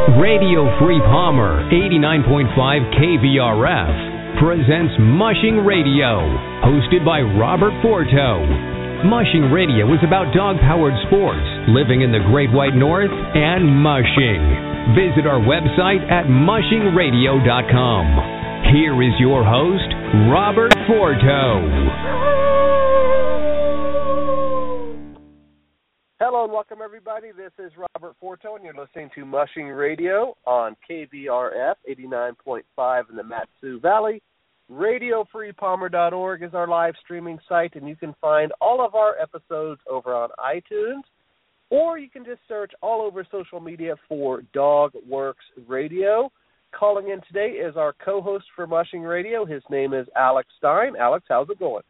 Radio Free Palmer, 89.5 KVRF, presents Mushing Radio, hosted by Robert Forto. Mushing Radio is about dog-powered sports, living in the Great White North, and mushing. Visit our website at mushingradio.com. Here is your host, Robert Forto. Hello and welcome, everybody. This is Robert Forto, and you're listening to Mushing Radio on KVRF 89.5 in the Mat-Su Valley. RadioFreePalmer.org is our live streaming site, and you can find all of our episodes over on iTunes, or you can just search all over social media for Dog Works Radio. Calling in today is our co-host for Mushing Radio. His name is Alex Stein. Alex, how's it going?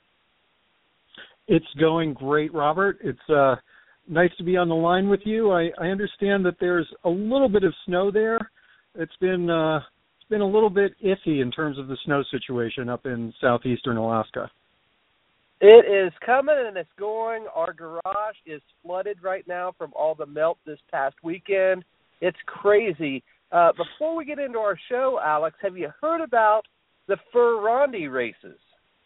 It's going great, Robert. It's nice to be on the line with you. I understand that there's a little bit of snow there. It's been a little bit iffy in terms of the snow situation up in southeastern Alaska. It is coming and it's going. Our garage is flooded right now from all the melt this past weekend. It's crazy. Before we get into our show, Alex, have you heard about the Fur-Rondy races?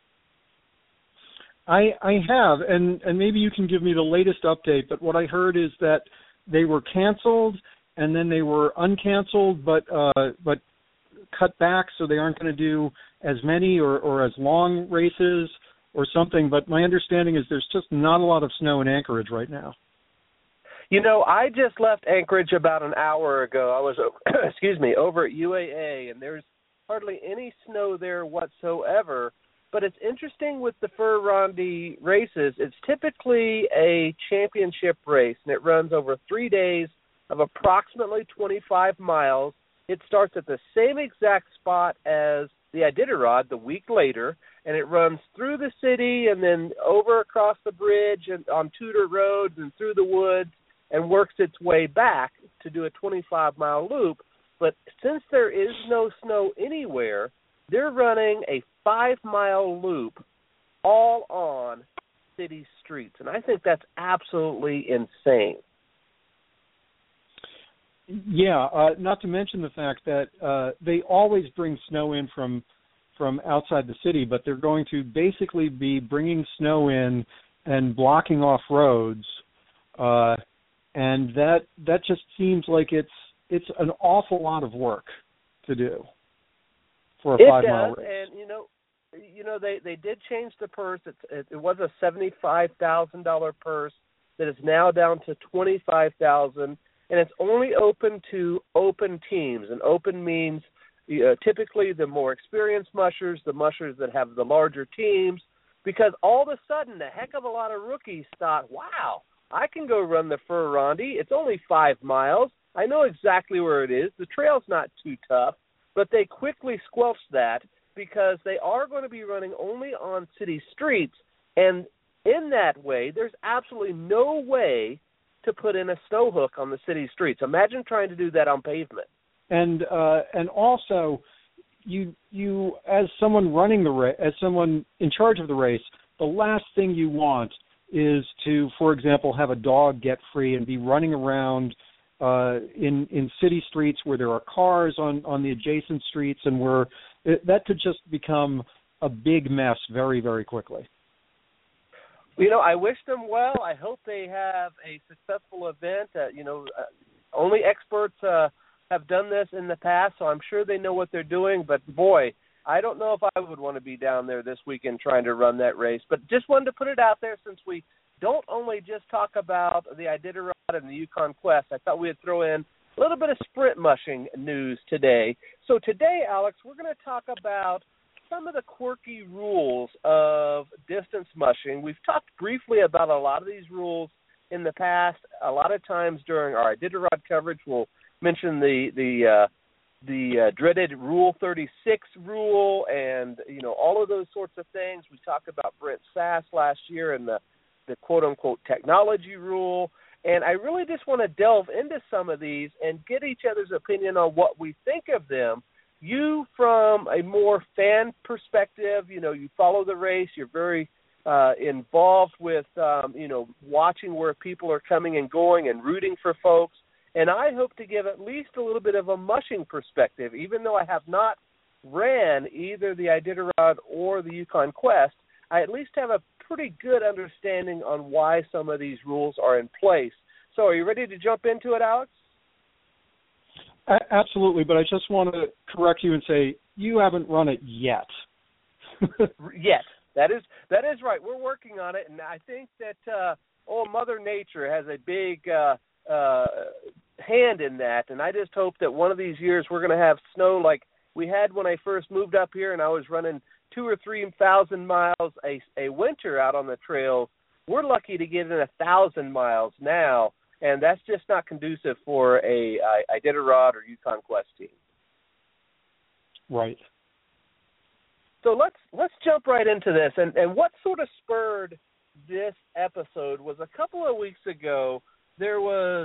I have, and maybe you can give me the latest update, but what I heard is that they were canceled and then they were uncanceled but cut back, so they aren't going to do as many or as long races or something. But my understanding is there's just not a lot of snow in Anchorage right now. You know, I just left Anchorage about an hour ago. I was, over at UAA, and there's hardly any snow there whatsoever. But it's interesting with the Fur-Rondy races. It's typically a championship race, and it runs over 3 days of approximately 25 miles. It starts at the same exact spot as the Iditarod the week later, and it runs through the city and then over across the bridge and on Tudor Road and through the woods and works its way back to do a 25-mile loop. But since there is no snow anywhere, they're running a 5-mile loop all on city streets, and I think that's absolutely insane. Yeah, not to mention the fact that they always bring snow in from outside the city, but they're going to basically be bringing snow in and blocking off roads, and that just seems like it's an awful lot of work to do for a 5-mile race. And you know they did change the purse. It was a $75,000 purse that is now down to $25,000, and it's only open to open teams. And open means typically the more experienced mushers, the mushers that have the larger teams, because all of a sudden a heck of a lot of rookies thought, wow, I can go run the Fur-Rondy. It's only 5 miles. I know exactly where it is. The trail's not too tough. But they quickly squelched that because they are going to be running only on city streets. And in that way, there's absolutely no way to put in a snow hook on the city streets. Imagine trying to do that on pavement. And also, you as someone running the race, as someone in charge of the race, the last thing you want is to, for example, have a dog get free and be running around in city streets where there are cars on the adjacent streets, and where that could just become a big mess very, very quickly. You know, I wish them well. I hope they have a successful event. Only experts have done this in the past, so I'm sure they know what they're doing. But, boy, I don't know if I would want to be down there this weekend trying to run that race. But just wanted to put it out there since we don't only just talk about the Iditarod and the Yukon Quest. I thought we'd throw in a little bit of sprint mushing news today. So today, Alex, we're going to talk about some of the quirky rules of distance mushing. We've talked briefly about a lot of these rules in the past. A lot of times during our Iditarod coverage, we'll mention the dreaded Rule 36 rule and, all of those sorts of things. We talked about Brent Sass last year and the quote-unquote technology rule. And I really just want to delve into some of these and get each other's opinion on what we think of them. You, from a more fan perspective, you follow the race. You're very involved with, watching where people are coming and going and rooting for folks. And I hope to give at least a little bit of a mushing perspective, even though I have not ran either the Iditarod or the Yukon Quest. I at least have a pretty good understanding on why some of these rules are in place. So are you ready to jump into it, Alex? Absolutely, but I just want to correct you and say you haven't run it yet. Yet. That is right. We're working on it, and I think that Mother Nature has a big hand in that, and I just hope that one of these years we're going to have snow like we had when I first moved up here, and I was running 2,000 or 3,000 miles a winter out on the trails. We're lucky to get in 1,000 miles now, and that's just not conducive for a Iditarod or Yukon Quest team. Right. So let's jump right into this. And what sort of spurred this episode was a couple of weeks ago, there was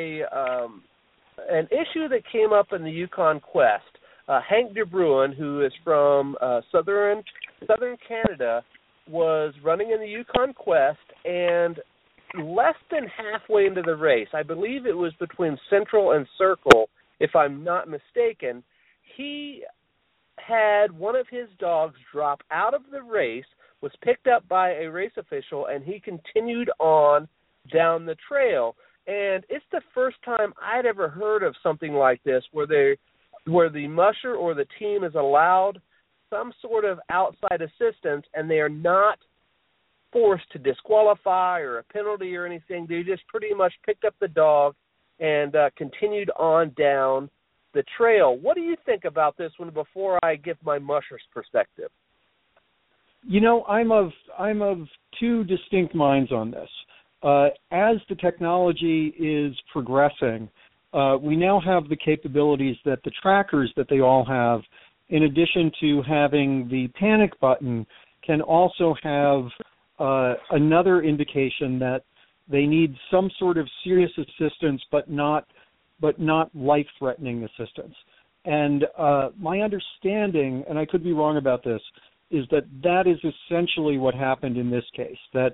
an issue that came up in the Yukon Quest. Hank DeBruin, who is from southern Canada, was running in the Yukon Quest, and less than halfway into the race, I believe it was between Central and Circle, if I'm not mistaken, he had one of his dogs drop out of the race, was picked up by a race official, and he continued on down the trail. And it's the first time I'd ever heard of something like this where the musher or the team is allowed some sort of outside assistance and they are not forced to disqualify or a penalty or anything. They just pretty much picked up the dog and continued on down the trail. What do you think about this one before I give my musher's perspective? You know, I'm of two distinct minds on this. As the technology is progressing, we now have the capabilities that the trackers that they all have, in addition to having the panic button, can also have another indication that they need some sort of serious assistance, but not life-threatening assistance. And my understanding, and I could be wrong about this, is that is essentially what happened in this case, that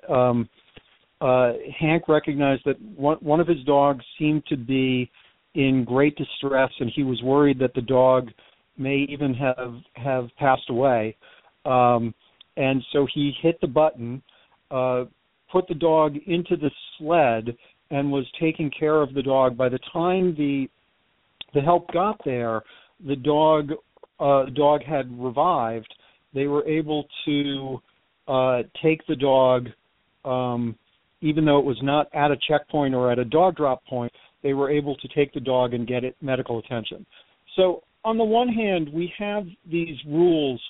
Hank recognized that one of his dogs seemed to be in great distress, and he was worried that the dog may even have passed away. And so he hit the button, put the dog into the sled, and was taking care of the dog. By the time the help got there, the dog had revived. They were able to take the dog, even though it was not at a checkpoint or at a dog drop point, they were able to take the dog and get it medical attention. So on the one hand, we have these rules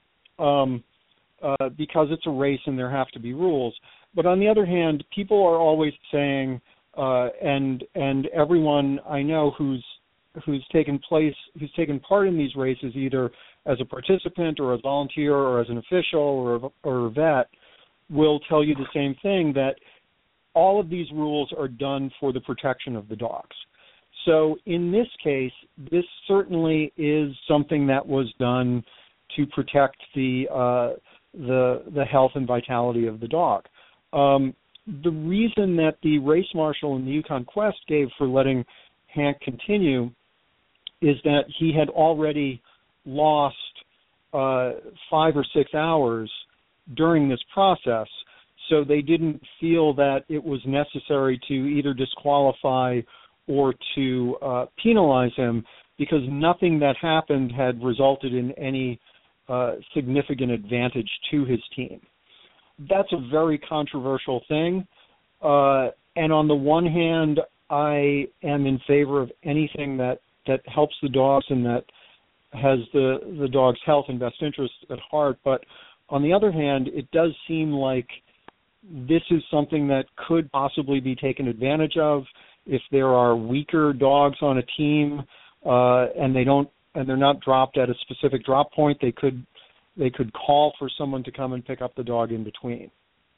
because it's a race and there have to be rules. But on the other hand, people are always saying, and everyone I know who's taken part in these races, either as a participant or a volunteer or as an official or a vet, will tell you the same thing, that all of these rules are done for the protection of the dogs. So in this case, this certainly is something that was done to protect the health and vitality of the dog. The reason that the race marshal in the Yukon Quest gave for letting Hank continue is that he had already lost 5 or 6 hours during this process, so they didn't feel that it was necessary to either disqualify or to penalize him, because nothing that happened had resulted in any significant advantage to his team. That's a very controversial thing, and on the one hand, I am in favor of anything that helps the dogs and that has the dog's health and best interest at heart. But on the other hand, it does seem like this is something that could possibly be taken advantage of if there are weaker dogs on a team and they're not dropped at a specific drop point. They could call for someone to come and pick up the dog in between.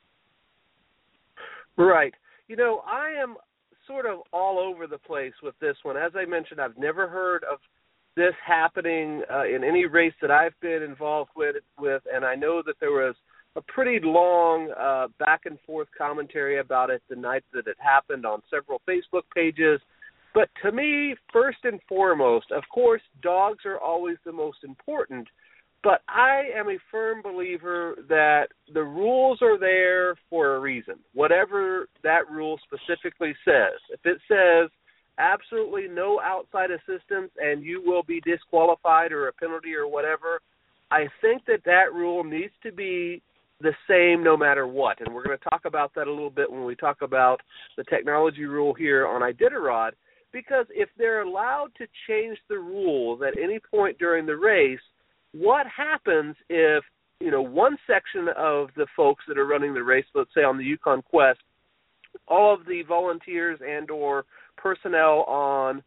Right. You know, I am sort of all over the place with this one. As I mentioned, I've never heard of this happening in any race that I've been involved with, and I know that there was a pretty long back and forth commentary about it the night that it happened on several Facebook pages. But to me, first and foremost, of course, dogs are always the most important, but I am a firm believer that the rules are there for a reason, whatever that rule specifically says. If it says absolutely no outside assistance and you will be disqualified or a penalty or whatever, I think that rule needs to be the same no matter what. And we're going to talk about that a little bit when we talk about the technology rule here on Iditarod, because if they're allowed to change the rules at any point during the race, what happens if, one section of the folks that are running the race, let's say on the Yukon Quest, all of the volunteers and or personnel on,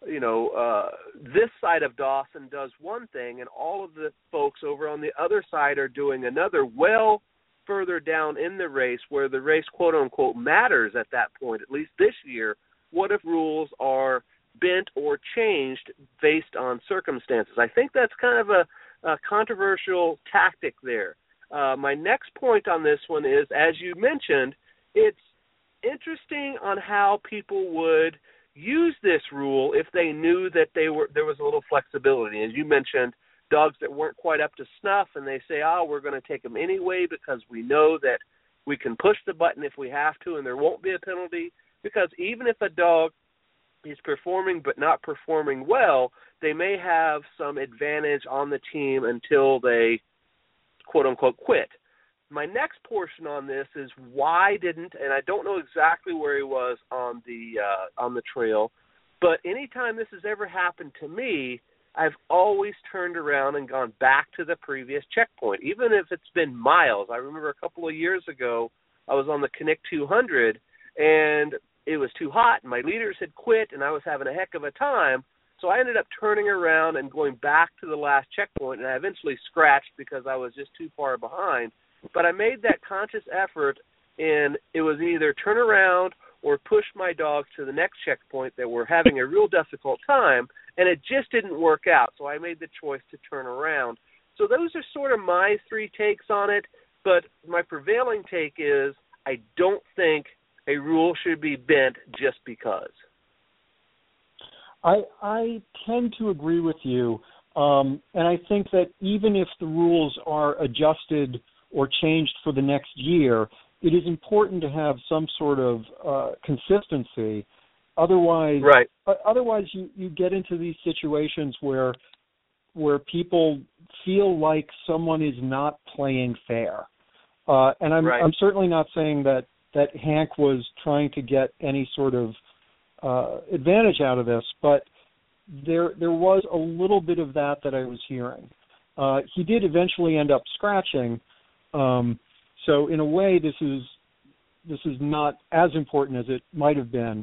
this side of Dawson does one thing, and all of the folks over on the other side are doing another, well further down in the race where the race, quote unquote, matters at that point, at least this year. What if rules are bent or changed based on circumstances? I think that's kind of a controversial tactic there. My next point on this one is, as you mentioned, it's interesting on how people would use this rule if they knew that there was a little flexibility. As you mentioned, dogs that weren't quite up to snuff, and they say, we're going to take them anyway because we know that we can push the button if we have to and there won't be a penalty. Because even if a dog is performing but not performing well, they may have some advantage on the team until they, quote-unquote, quit. My next portion on this is why didn't, and I don't know exactly where he was on the trail, but anytime this has ever happened to me, I've always turned around and gone back to the previous checkpoint, even if it's been miles. I remember a couple of years ago, I was on the Knik 200, and it was too hot, and my leaders had quit, and I was having a heck of a time. So I ended up turning around and going back to the last checkpoint, and I eventually scratched because I was just too far behind. But I made that conscious effort, and it was either turn around or push my dogs to the next checkpoint that were having a real difficult time, and it just didn't work out. So I made the choice to turn around. So those are sort of my three takes on it, but my prevailing take is I don't think a rule should be bent just because. I tend to agree with you, and I think that even if the rules are adjusted or changed for the next year, it is important to have some sort of consistency. Otherwise, right. Otherwise you get into these situations where people feel like someone is not playing fair. And I'm certainly not saying that Hank was trying to get any sort of advantage out of this, but there was a little bit of that I was hearing. He did eventually end up scratching, so in a way this is not as important as it might have been,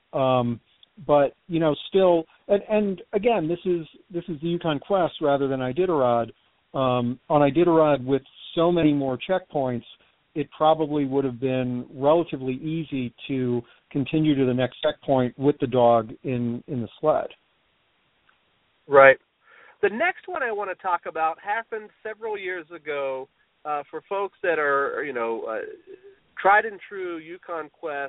but still, and again, this is the Yukon Quest rather than Iditarod. On Iditarod, with so many more checkpoints, it probably would have been relatively easy to continue to the next checkpoint with the dog in the sled. Right. The next one I want to talk about happened several years ago for folks that are, tried and true Yukon Quest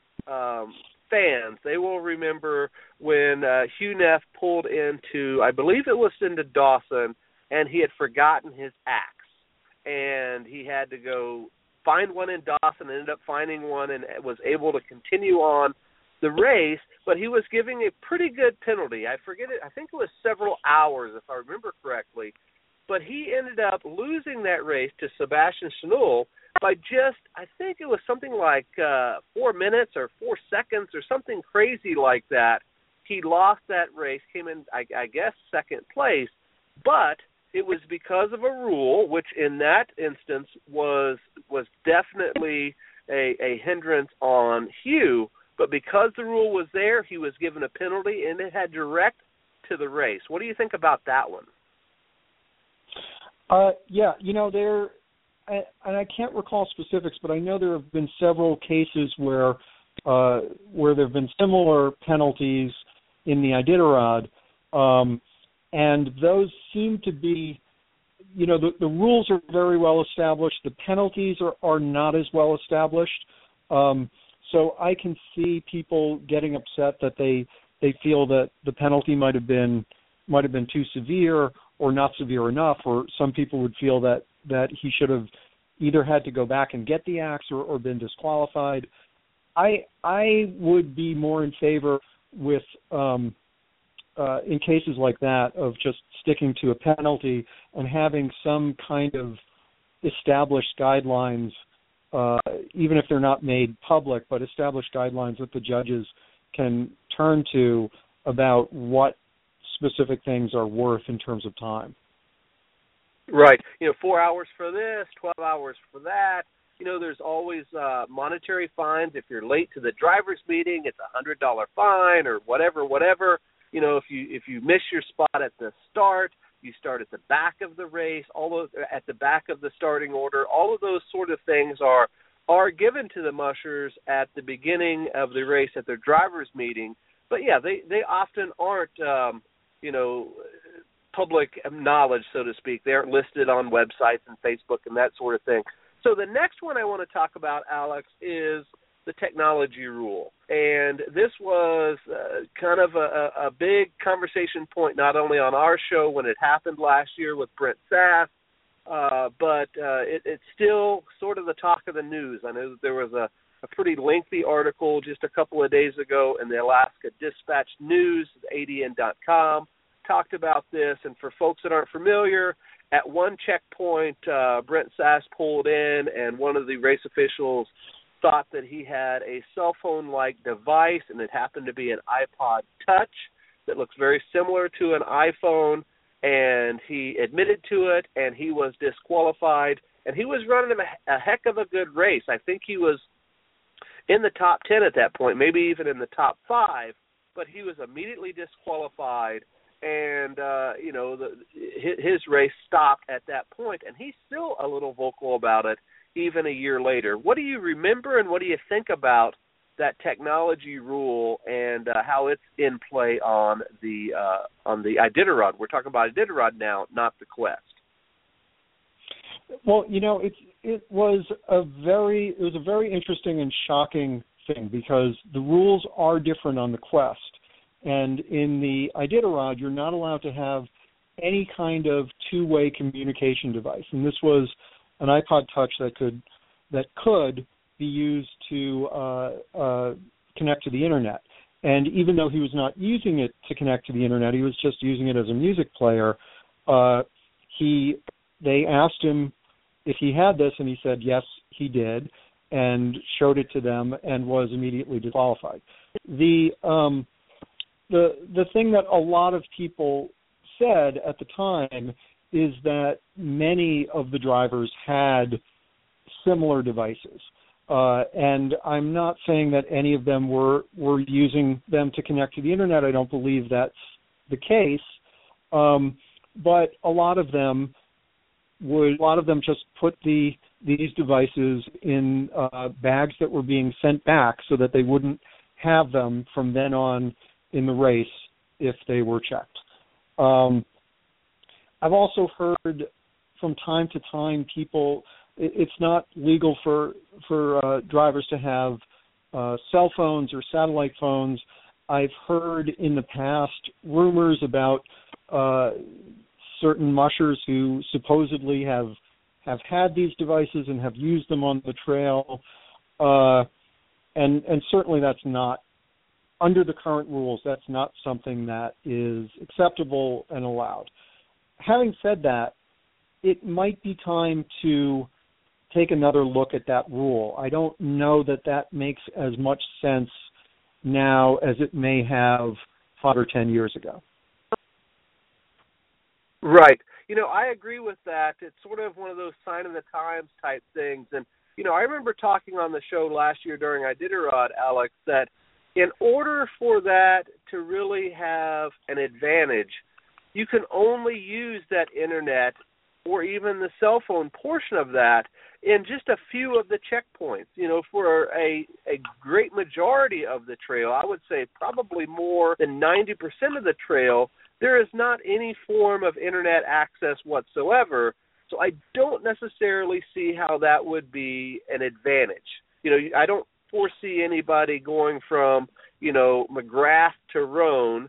fans. They will remember when Hugh Neff pulled into, I believe it was into Dawson, and he had forgotten his axe. And he had to go find one in Dawson, ended up finding one, and was able to continue on the race, but he was giving a pretty good penalty. I forget it. I think it was several hours, if I remember correctly. But he ended up losing that race to Sebastian Chenul by just, I think it was something like 4 minutes or 4 seconds or something crazy like that. He lost that race, came in, I guess, second place, but it was because of a rule, which in that instance was definitely a hindrance on Hugh. But because the rule was there, he was given a penalty, and it had direct to the race. What do you think about that one? There, and I can't recall specifics, but I know there have been several cases where there have been similar penalties in the Iditarod, and those seem to be, the rules are very well established. The penalties are not as well established. So I can see people getting upset that they they feel that the penalty might have been too severe or not severe enough, or some people would feel that he should have either had to go back and get the axe or been disqualified. I would be more in favor with in cases like that of just sticking to a penalty and having some kind of established guidelines, even if they're not made public, but established guidelines that the judges can turn to about what specific things are worth in terms of time. Right. 4 hours for this, 12 hours for that. There's always monetary fines. If you're late to the driver's meeting, it's a $100 fine or whatever. If you miss your spot at the start, you start at the back of the race, at the back of the starting order. All of those sort of things are given to the mushers at the beginning of the race at their driver's meeting. But yeah, they often aren't public knowledge, so to speak. They aren't listed on websites and Facebook and that sort of thing. So the next one I want to talk about, Alex, is the technology rule. And this was kind of a big conversation point, not only on our show when it happened last year with Brent Sass, but it's still sort of the talk of the news. I know that there was a pretty lengthy article just a couple of days ago in the Alaska Dispatch News, ADN.com, talked about this. And for folks that aren't familiar, at one checkpoint, Brent Sass pulled in, and one of the race officials thought that he had a cell phone-like device, and it happened to be an iPod Touch that looks very similar to an iPhone, and he admitted to it, and he was disqualified. And he was running a heck of a good race. I think he was in the top 10 at that point, maybe even in the top 5, but he was immediately disqualified. And, his race stopped at that point, and he's still a little vocal about it even a year later. What do you remember, and what do you think about that technology rule and how it's in play on the Iditarod? We're talking about Iditarod now, not the Quest. Well, it was a very interesting and shocking thing, because the rules are different on the Quest. And in the Iditarod, you're not allowed to have any kind of two-way communication device. And this was an iPod Touch that could be used to connect to the Internet. And even though he was not using it to connect to the Internet, he was just using it as a music player, they asked him if he had this, and he said yes, he did, and showed it to them and was immediately disqualified. The thing that a lot of people said at the time is that many of the drivers had similar devices. And I'm not saying that any of them were using them to connect to the Internet. I don't believe that's the case. But a lot of them just put these devices in bags that were being sent back so that they wouldn't have them from then on in the race if they were checked. I've also heard from time to time it's not legal for drivers to have cell phones or satellite phones. I've heard in the past rumors about certain mushers who supposedly have had these devices and have used them on the trail, and certainly that's not, under the current rules, that's not something that is acceptable and allowed. Having said that, it might be time to take another look at that rule. I don't know that makes as much sense now as it may have 5 or 10 years ago. Right. I agree with that. It's sort of one of those sign of the times type things. And, I remember talking on the show last year during Iditarod, Alex, that in order for that to really have an advantage, you can only use that Internet or even the cell phone portion of that in just a few of the checkpoints. For a great majority of the trail, I would say probably more than 90% of the trail, there is not any form of Internet access whatsoever. So I don't necessarily see how that would be an advantage. I don't foresee anybody going from McGrath to Roan,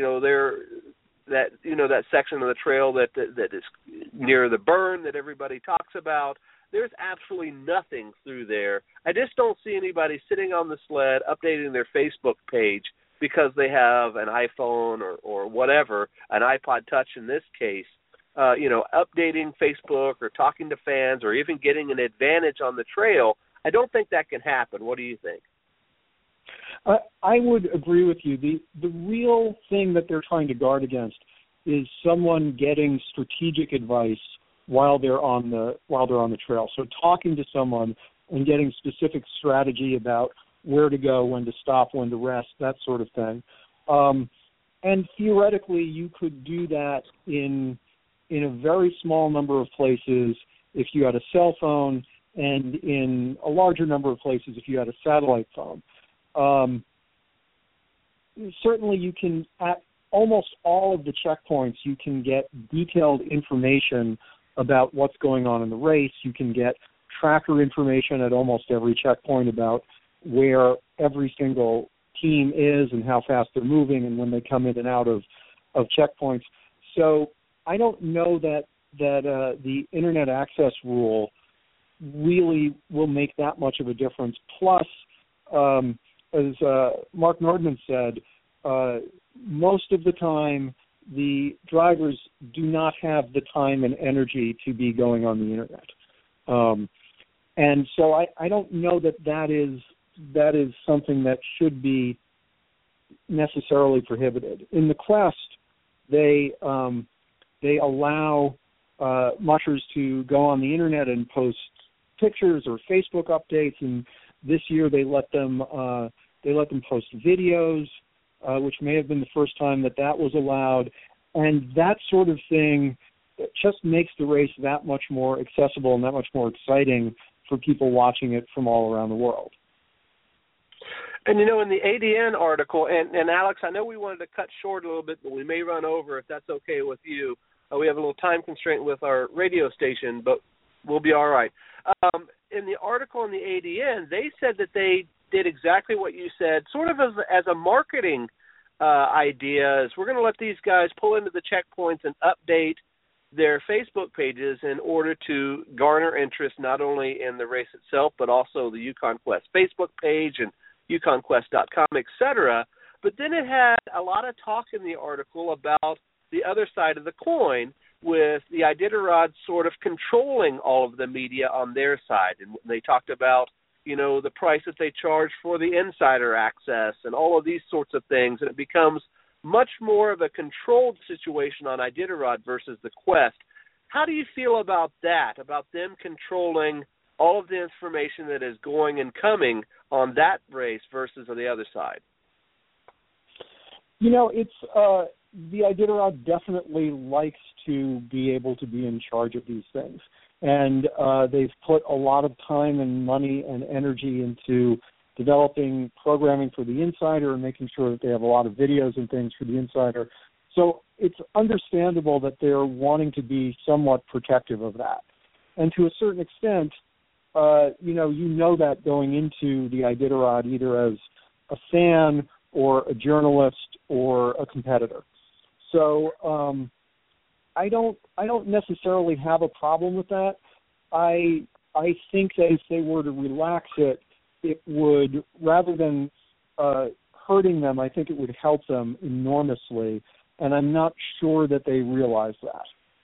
that section of the trail that is near the burn that everybody talks about. There's absolutely nothing through there. I just don't see anybody sitting on the sled updating their Facebook page because they have an iPhone or whatever, an iPod Touch in this case, updating Facebook or talking to fans or even getting an advantage on the trail. I don't think that can happen. What do you think? I would agree with you. The real thing that they're trying to guard against is someone getting strategic advice while they're on the trail. So talking to someone and getting specific strategy about where to go, when to stop, when to rest, that sort of thing. And theoretically, you could do that in a very small number of places if you had a cell phone, and in a larger number of places if you had a satellite phone. Certainly you can, at almost all of the checkpoints, you can get detailed information about what's going on in the race. You can get tracker information at almost every checkpoint about where every single team is and how fast they're moving and when they come in and out of checkpoints. So I don't know that the internet access rule really will make that much of a difference. Plus, as Mark Nordman said, most of the time the drivers do not have the time and energy to be going on the internet. And so I don't know that is something that should be necessarily prohibited. In the Quest, they allow mushers to go on the internet and post pictures or Facebook updates, and this year they let them post videos, which may have been the first time that was allowed, and that sort of thing just makes the race that much more accessible and that much more exciting for people watching it from all around the world. And, in the ADN article, and Alex, I know we wanted to cut short a little bit, but we may run over if that's okay with you. We have a little time constraint with our radio station, but we'll be all right. In the article in the ADN, they said that they did exactly what you said, sort of as a marketing idea. Is we're going to let these guys pull into the checkpoints and update their Facebook pages in order to garner interest not only in the race itself, but also the Yukon Quest Facebook page and YukonQuest.com, etc. But then it had a lot of talk in the article about the other side of the coin, with the Iditarod sort of controlling all of the media on their side. And they talked about, the price that they charge for the insider access and all of these sorts of things. And it becomes much more of a controlled situation on Iditarod versus the Quest. How do you feel about that, about them controlling all of the information that is going and coming on that race versus on the other side? It's the Iditarod definitely likes to be able to be in charge of these things. And they've put a lot of time and money and energy into developing programming for the Insider and making sure that they have a lot of videos and things for the Insider. So it's understandable that they're wanting to be somewhat protective of that. And to a certain extent, you know that going into the Iditarod either as a fan or a journalist or a competitor. So I don't necessarily have a problem with that. I think that if they were to relax it, it would, rather than hurting them, I think it would help them enormously, and I'm not sure that they realize that.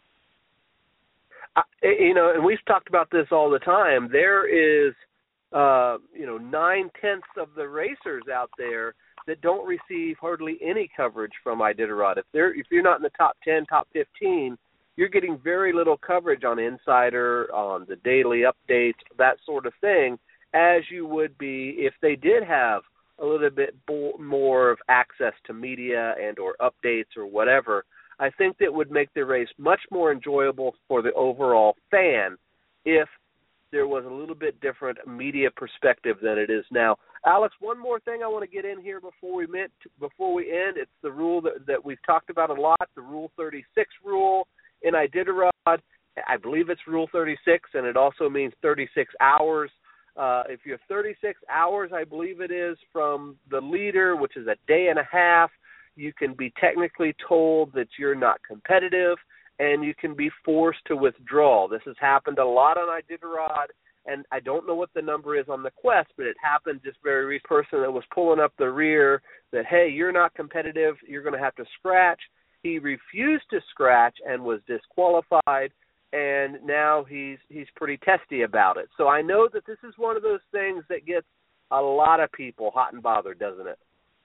And we've talked about this all the time. There is, 9/10 of the racers out there that don't receive hardly any coverage from Iditarod. If you're not in the top 10, top 15, you're getting very little coverage on Insider, on the daily updates, that sort of thing, as you would be if they did have a little bit more of access to media and or updates or whatever. I think that would make the race much more enjoyable for the overall fan if there was a little bit different media perspective than it is now. Alex, one more thing I want to get in here before we end. It's the rule that we've talked about a lot, the Rule 36 rule in Iditarod. I believe it's Rule 36, and it also means 36 hours. If you're 36 hours, I believe it is, from the leader, which is a day and a half, you can be technically told that you're not competitive, and you can be forced to withdraw. This has happened a lot on Iditarod, and I don't know what the number is on the Quest, but it happened this very recent person that was pulling up the rear that, hey, you're not competitive, you're going to have to scratch. He refused to scratch and was disqualified, and now he's pretty testy about it. So I know that this is one of those things that gets a lot of people hot and bothered, doesn't it?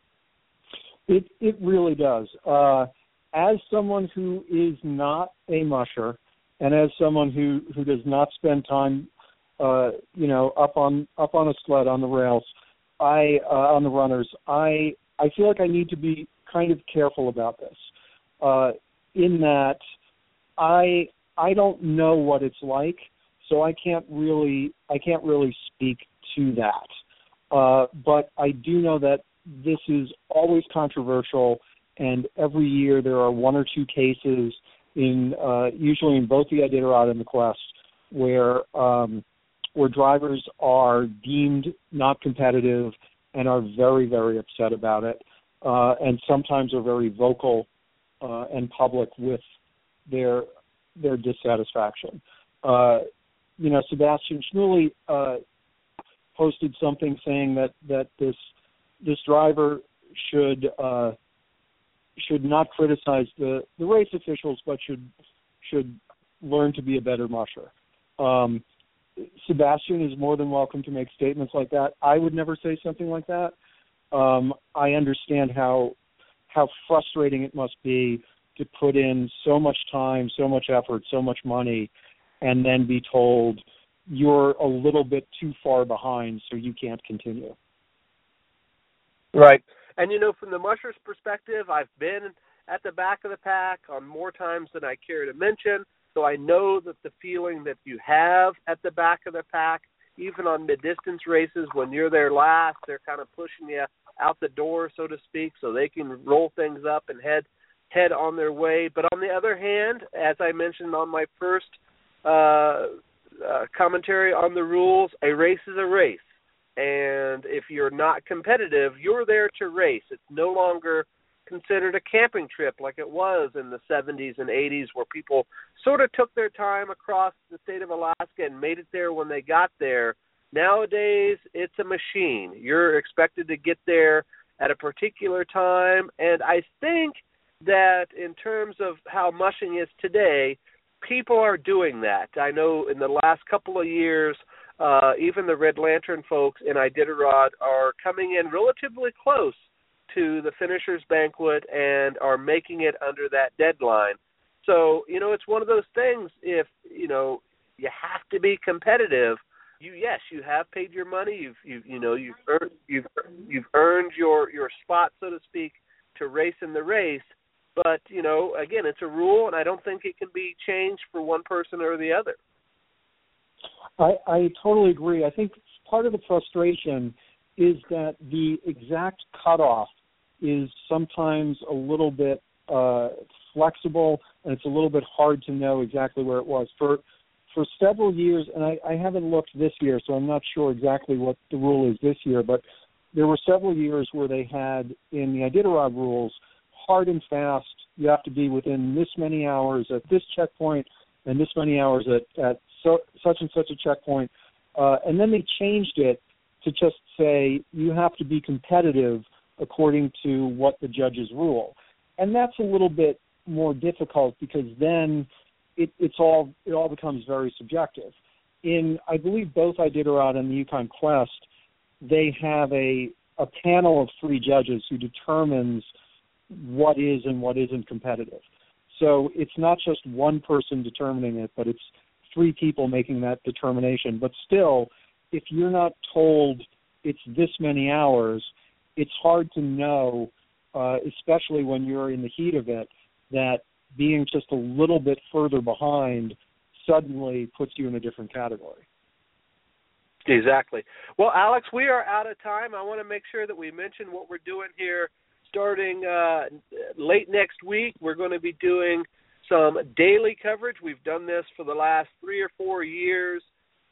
It really does. As someone who is not a musher, and as someone who does not spend time, up on a sled on the rails, on the runners, I feel like I need to be kind of careful about this. In that I don't know what it's like, so I can't really speak to that. But I do know that this is always controversial, and every year there are one or two cases usually in both the Iditarod and the Quest where drivers are deemed not competitive and are very, very upset about it, and sometimes are very vocal and public with their dissatisfaction. Sebastian Schnulle posted something saying that this driver should not criticize the race officials, but should learn to be a better musher. Sebastian is more than welcome to make statements like that. I would never say something like that. I understand how frustrating it must be to put in so much time, so much effort, so much money, and then be told you're a little bit too far behind, so you can't continue. Right. And, from the musher's perspective, I've been at the back of the pack on more times than I care to mention, so I know that the feeling that you have at the back of the pack, even on mid-distance races, when you're there last, they're kind of pushing you out the door, so to speak, so they can roll things up and head on their way. But on the other hand, as I mentioned on my first commentary on the rules, a race is a race. And if you're not competitive, you're there to race. It's no longer considered a camping trip like it was in the 70s and 80s, where people sort of took their time across the state of Alaska and made it there when they got there. Nowadays, it's a machine. You're expected to get there at a particular time, and I think that in terms of how mushing is today, people are doing that. I know in the last couple of years, even the Red Lantern folks in Iditarod are coming in relatively close to the finishers banquet and are making it under that deadline. So, it's one of those things. If, you have to be competitive, you have paid your money. You've earned your spot, so to speak, to race in the race. But, again, it's a rule, and I don't think it can be changed for one person or the other. I totally agree. I think part of the frustration is that the exact cutoff is sometimes a little bit flexible, and it's a little bit hard to know exactly where it was. For several years, and I haven't looked this year, so I'm not sure exactly what the rule is this year, but there were several years where they had, in the Iditarod rules, hard and fast, you have to be within this many hours at this checkpoint and this many hours at such and such a checkpoint. And then they changed it to just say you have to be competitive according to what the judges rule. And that's a little bit more difficult because then it all becomes very subjective. In, I believe, both Iditarod and the Yukon Quest, they have a panel of 3 judges who determines what is and what isn't competitive. So it's not just one person determining it, but it's 3 people making that determination. But still, if you're not told it's this many hours, it's hard to know, especially when you're in the heat of it, that being just a little bit further behind suddenly puts you in a different category. Exactly. Well, Alex, we are out of time. I want to make sure that we mention what we're doing here starting late next week. We're going to be doing some daily coverage. We've done this for the last 3 or 4 years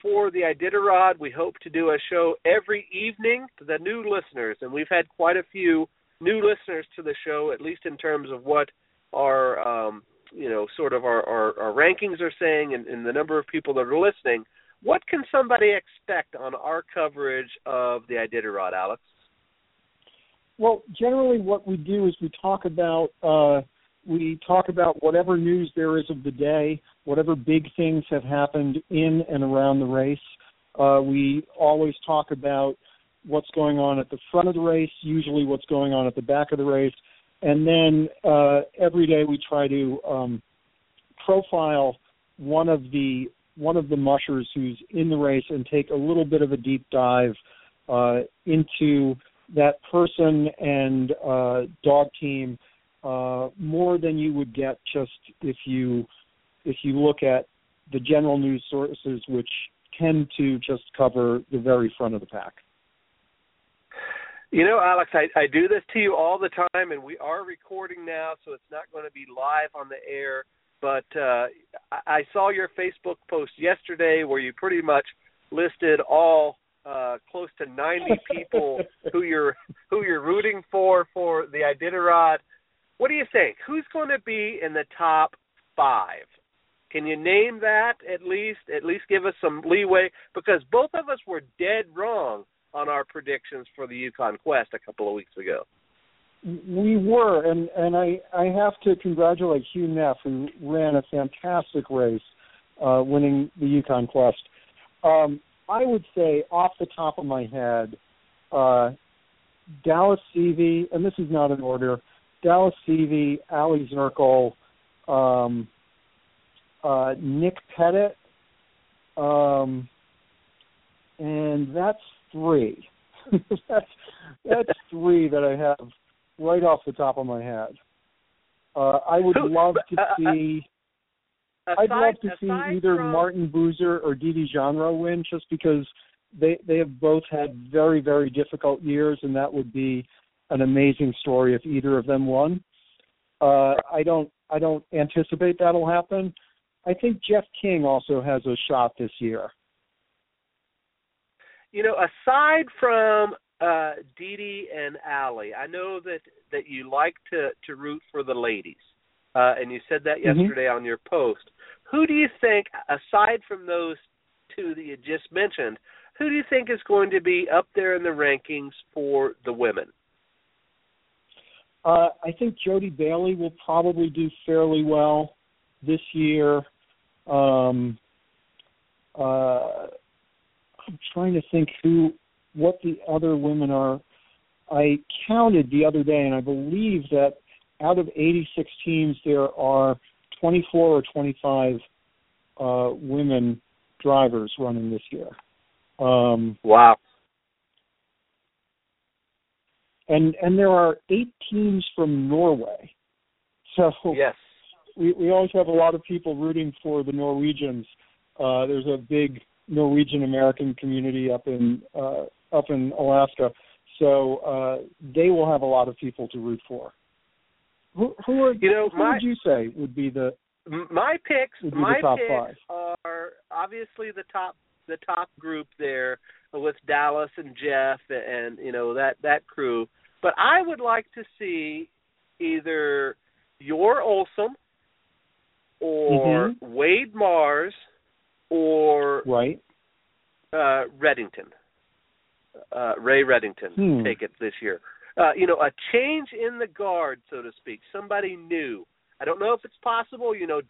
for the Iditarod. We hope to do a show every evening to the new listeners, and we've had quite a few new listeners to the show, at least in terms of what our, sort of our rankings are saying and the number of people that are listening. What can somebody expect on our coverage of the Iditarod, Alex? Well, generally what we do is we talk about whatever news there is of the day, whatever big things have happened in and around the race. We always talk about what's going on at the front of the race, usually what's going on at the back of the race, and then every day we try to profile one of the mushers who's in the race and take a little bit of a deep dive into that person and dog team, more than you would get just if you look at the general news sources, which tend to just cover the very front of the pack. You know, Alex, I do this to you all the time, and we are recording now, so it's not going to be live on the air. But I saw your Facebook post yesterday where you pretty much listed all close to 90 people who you're rooting for the Iditarod. What do you think? Who's going to be in the top 5? Can you name that at least? At least give us some leeway, because both of us were dead wrong on our predictions for the Yukon Quest a couple of weeks ago. We were, and I have to congratulate Hugh Neff, who ran a fantastic race, winning the Yukon Quest. I would say, off the top of my head, Dallas Seavey, and this is not in order, Dallas Seavey, Ali Zirkle, Nick Pettit, and that's 3. that's 3 that I have right off the top of my head. I would love to see. I'd love to see either Martin Boozer or Didi Genreau win, just because they have both had very, very difficult years, and that would be an amazing story if either of them won. I don't anticipate that'll happen. I think Jeff King also has a shot this year. You know, aside from Didi and Ali, I know that you like to root for the ladies, and you said that yesterday on your post. Who do you think, aside from those 2 that you just mentioned, who do you think is going to be up there in the rankings for the women? I think Jody Bailey will probably do fairly well this year. I'm trying to think what the other women are. I counted the other day, and I believe that out of 86 teams, there are 24 or 25 women drivers running this year. Wow. And there are 8 teams from Norway. So yes, we always have a lot of people rooting for the Norwegians. There's a big Norwegian-American community up in Alaska. So they will have a lot of people to root for. Who would you say would be the my picks? My top picks 5 are obviously the top group there with Dallas and Jeff and that crew. But I would like to see either Yor Olsson or Wade Mars or Reddington. Ray Reddington take it this year. A change in the guard, so to speak, somebody new. I don't know if it's possible.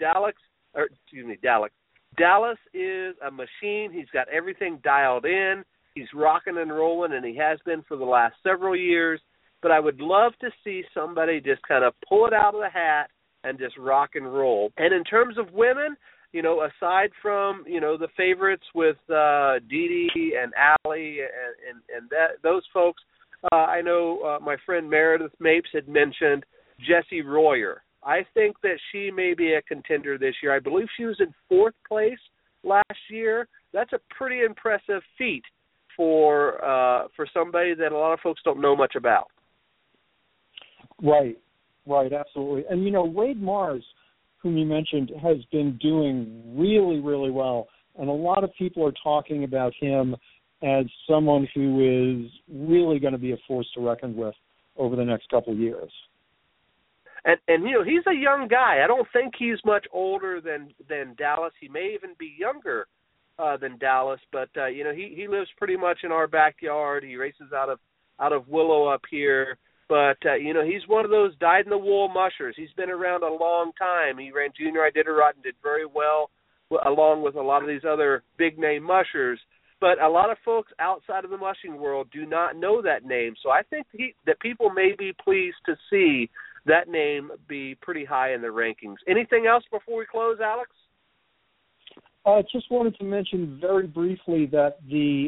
Dallas is a machine. He's got everything dialed in. He's rocking and rolling, and he has been for the last several years. But I would love to see somebody just kind of pull it out of the hat and just rock and roll. And in terms of women, aside from, the favorites with Didi and Ali and those folks, I know my friend Meredith Mapes had mentioned Jessie Royer. I think that she may be a contender this year. I believe she was in 4th place last year. That's a pretty impressive feat for somebody that a lot of folks don't know much about. Right, absolutely. And, Wade Mars, whom you mentioned, has been doing really, really well And a lot of people are talking about him as someone who is really going to be a force to reckon with over the next couple of years. And he's a young guy. I don't think he's much older than Dallas. He may even be younger than Dallas, but he lives pretty much in our backyard. He races out of Willow up here. But, he's one of those dyed-in-the-wool mushers. He's been around a long time. He ran Junior Iditarod and did very well, along with a lot of these other big-name mushers. But a lot of folks outside of the mushing world do not know that name. So I think that people may be pleased to see that name be pretty high in the rankings. Anything else before we close, Alex? I just wanted to mention very briefly that the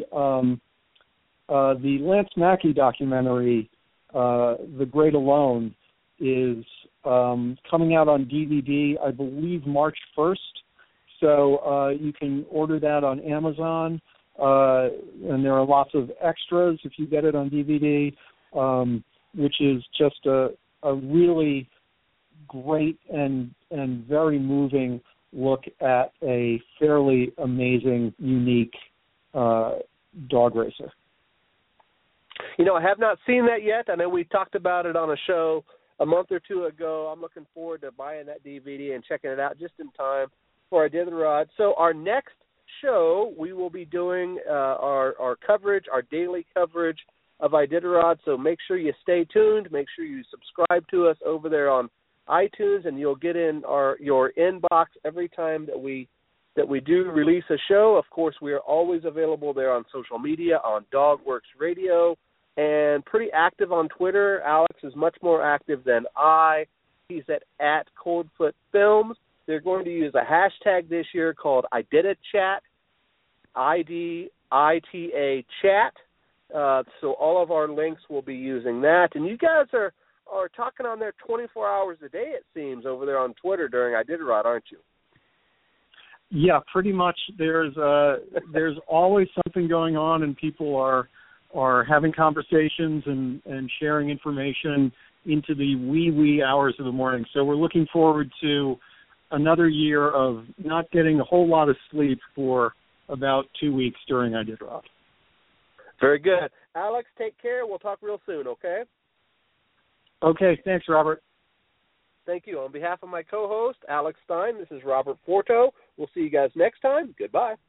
Lance Mackey documentary, The Great Alone, is coming out on DVD, I believe, March 1st. So you can order that on Amazon, and there are lots of extras if you get it on DVD, which is just a really great and very moving look at a fairly amazing, unique dog racer. I have not seen that yet. I know we talked about it on a show a month or two ago. I'm looking forward to buying that DVD and checking it out just in time for Iditarod. So our next show, we will be doing our coverage, our daily coverage of Iditarod. So make sure you stay tuned. Make sure you subscribe to us over there on iTunes, and you'll get in your inbox every time that we do release a show. Of course, we are always available there on social media, on DogWorks Radio, and pretty active on Twitter. Alex is much more active than I. He's at Coldfoot Films. They're going to use a hashtag this year called IDITA-Chat, IDITA Chat. So all of our links will be using that. And you guys are talking on there 24 hours a day, it seems, over there on Twitter during Iditarod, aren't you? Yeah, pretty much. There's always something going on, and people are having conversations and sharing information into the wee hours of the morning. So we're looking forward to another year of not getting a whole lot of sleep for about 2 weeks during Iditarod. Very good. Alex, take care. We'll talk real soon, okay? Okay, thanks, Robert. Thank you. On behalf of my co-host, Alex Stein, this is Robert Forto. We'll see you guys next time. Goodbye.